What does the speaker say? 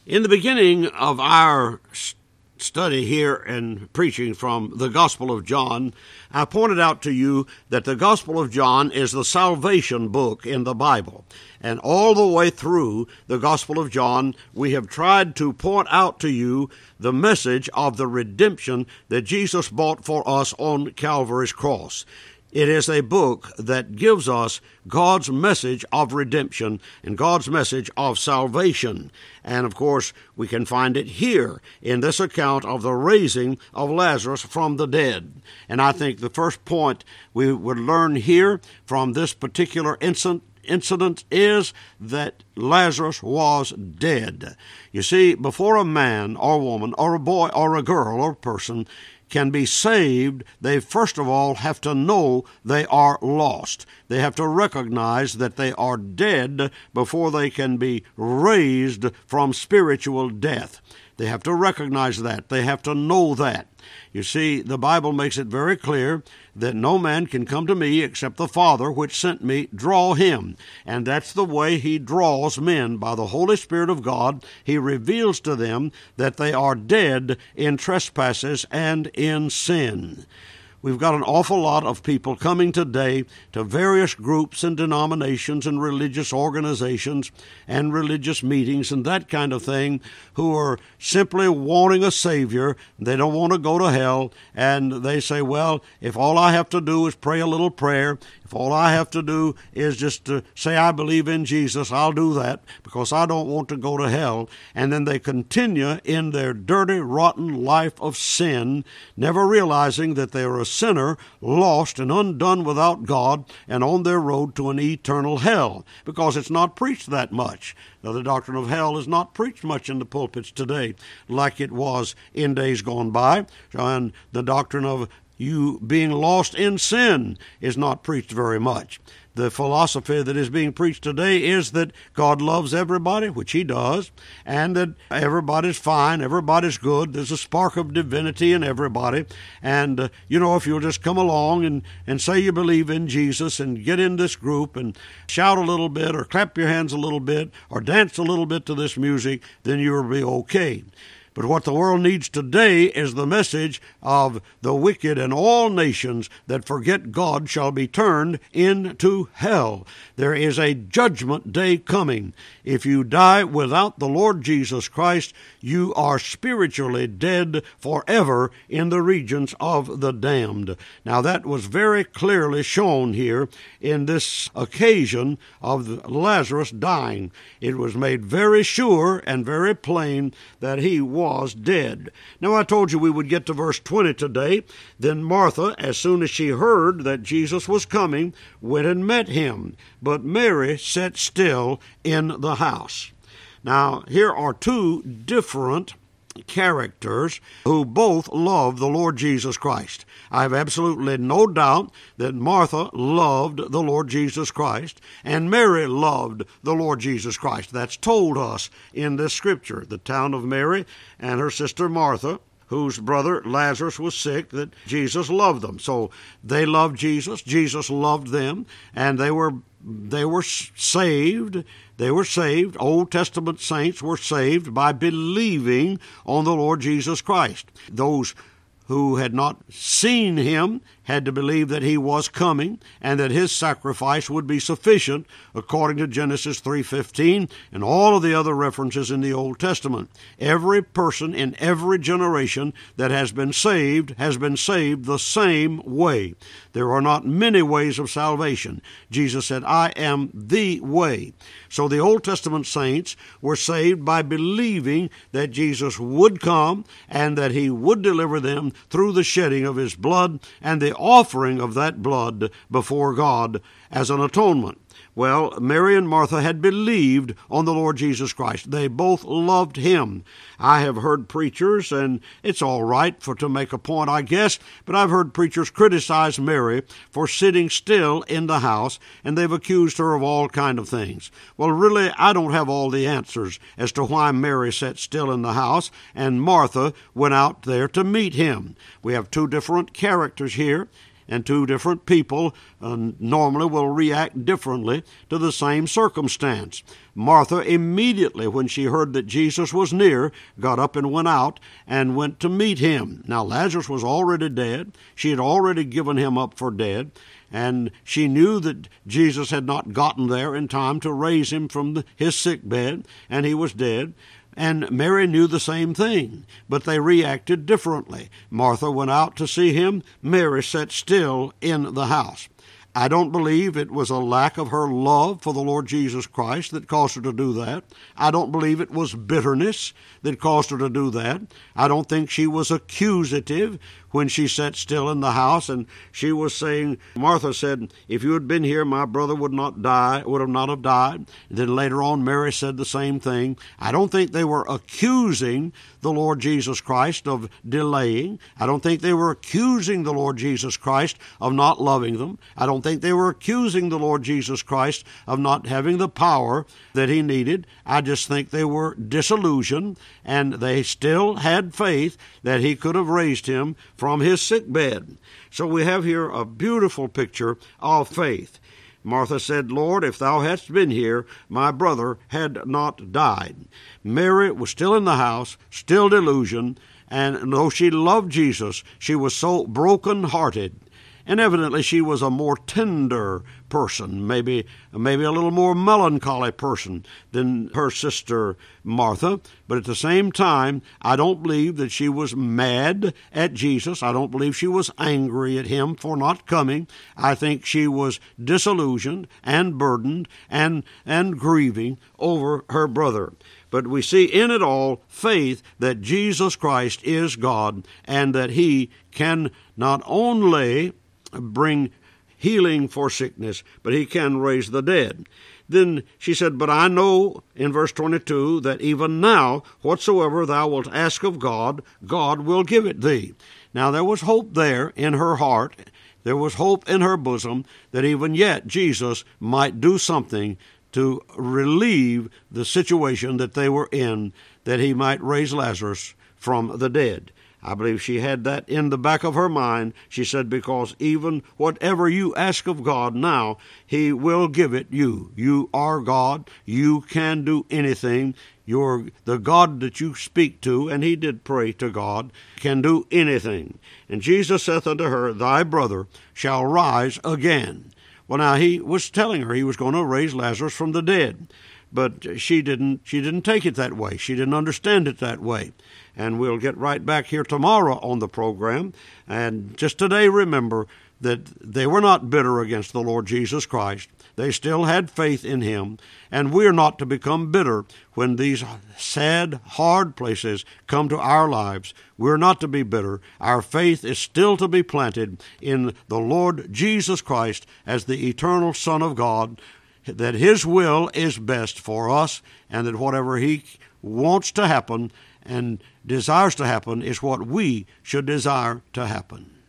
In the beginning of our study here and preaching from the Gospel of John, I pointed out to you that the Gospel of John is the salvation book in the Bible. And all the way through the Gospel of John, we have tried to point out to you the message of the redemption that Jesus bought for us on Calvary's cross. It is a book that gives us God's message of redemption and God's message of salvation. And, of course, we can find it here in this account of the raising of Lazarus from the dead. And I think the first point we would learn here from this particular incident is that Lazarus was dead. You see, before a man or woman or a boy or a girl or a person can be saved, they first of all have to know they are lost. They have to recognize that they are dead before they can be raised from spiritual death. They have to recognize that. They have to know that. You see, the Bible makes it very clear that no man can come to me except the Father which sent me draw him. And that's the way he draws men. By the Holy Spirit of God, he reveals to them that they are dead in trespasses and in sin. We've got an awful lot of people coming today to various groups and denominations and religious organizations and religious meetings and that kind of thing who are simply wanting a Savior. They don't want to go to hell, and they say, well, if all I have to do is pray a little prayer, if all I have to do is just to say I believe in Jesus, I'll do that because I don't want to go to hell. And then they continue in their dirty, rotten life of sin, never realizing that they are a sinner, lost and undone without God, and on their road to an eternal hell, because it's not preached that much. Now, the doctrine of hell is not preached much in the pulpits today like it was in days gone by, and the doctrine of you being lost in sin is not preached very much. The philosophy that is being preached today is that God loves everybody, which he does, and that everybody's fine, everybody's good. There's a spark of divinity in everybody. And, if you'll just come along and say you believe in Jesus and get in this group and shout a little bit or clap your hands a little bit or dance a little bit to this music, then you'll be okay. But what the world needs today is the message of the wicked in all nations that forget God shall be turned into hell. There is a judgment day coming. If you die without the Lord Jesus Christ, you are spiritually dead forever in the regions of the damned. Now that was very clearly shown here in this occasion of Lazarus dying. It was made very sure and very plain that he was dead. Now I told you we would get to verse 20 today. Then Martha, as soon as she heard that Jesus was coming, went and met him. But Mary sat still in the house. Now here are two different characters who both love the Lord Jesus Christ. I have absolutely no doubt that Martha loved the Lord Jesus Christ and Mary loved the Lord Jesus Christ. That's told us in this scripture. The town of Mary and her sister Martha, whose brother Lazarus was sick, that Jesus loved them. So they loved Jesus, Jesus loved them, and they were saved. They were saved. Old Testament saints were saved by believing on the Lord Jesus Christ. Those who had not seen him had to believe that he was coming and that his sacrifice would be sufficient according to Genesis 3:15 and all of the other references in the Old Testament. Every person in every generation that has been saved the same way. There are not many ways of salvation. Jesus said, I am the way. So the Old Testament saints were saved by believing that Jesus would come and that he would deliver them through the shedding of his blood and the offering of that blood before God as an atonement. Well, Mary and Martha had believed on the Lord Jesus Christ. They both loved him. I have heard preachers, and it's all right to make a point, I guess, but I've heard preachers criticize Mary for sitting still in the house, and they've accused her of all kind of things. Well, really, I don't have all the answers as to why Mary sat still in the house and Martha went out there to meet him. We have two different characters here. and two different people normally will react differently to the same circumstance. Martha immediately, when she heard that Jesus was near, got up and went out and went to meet him. Now Lazarus was already dead. She had already given him up for dead, and she knew that Jesus had not gotten there in time to raise him from his sick bed, and he was dead. And Mary knew the same thing, but they reacted differently. Martha went out to see him. Mary sat still in the house. I don't believe it was a lack of her love for the Lord Jesus Christ that caused her to do that. I don't believe it was bitterness that caused her to do that. I don't think she was accusative when she sat still in the house and she was saying, Martha said, if you had been here, my brother would not have died. And then later on, Mary said the same thing. I don't think they were accusing the Lord Jesus Christ of delaying. I don't think they were accusing the Lord Jesus Christ of not loving them. I don't think they were accusing the Lord Jesus Christ of not having the power that he needed. I just think they were disillusioned, and they still had faith that he could have raised him from his sick bed. So we have here a beautiful picture of faith. Martha said, Lord, if thou hadst been here, my brother had not died. Mary was still in the house, still delusioned, and though she loved Jesus, she was so broken-hearted. And evidently she was a more tender person, maybe a little more melancholy person than her sister Martha. But at the same time, I don't believe that she was mad at Jesus. I don't believe she was angry at him for not coming. I think she was disillusioned and burdened and grieving over her brother. But we see in it all faith that Jesus Christ is God and that he can not only bring healing for sickness, but he can raise the dead. Then she said, but I know, in verse 22, that even now, whatsoever thou wilt ask of God, God will give it thee. Now there was hope there in her heart. There was hope in her bosom that even yet Jesus might do something to relieve the situation that they were in, that he might raise Lazarus from the dead. I believe she had that in the back of her mind. She said, because even whatever you ask of God now, he will give it you. You are God. You can do anything. The God that you speak to, and he did pray to God, can do anything. And Jesus saith unto her, thy brother shall rise again. Well, now he was telling her he was going to raise Lazarus from the dead. But she didn't take it that way. She didn't understand it that way. And we'll get right back here tomorrow on the program. And just today, remember that they were not bitter against the Lord Jesus Christ. They still had faith in him. And we're not to become bitter when these sad, hard places come to our lives. We're not to be bitter. Our faith is still to be planted in the Lord Jesus Christ as the eternal Son of God, that his will is best for us, and that whatever he wants to happen and desires to happen is what we should desire to happen.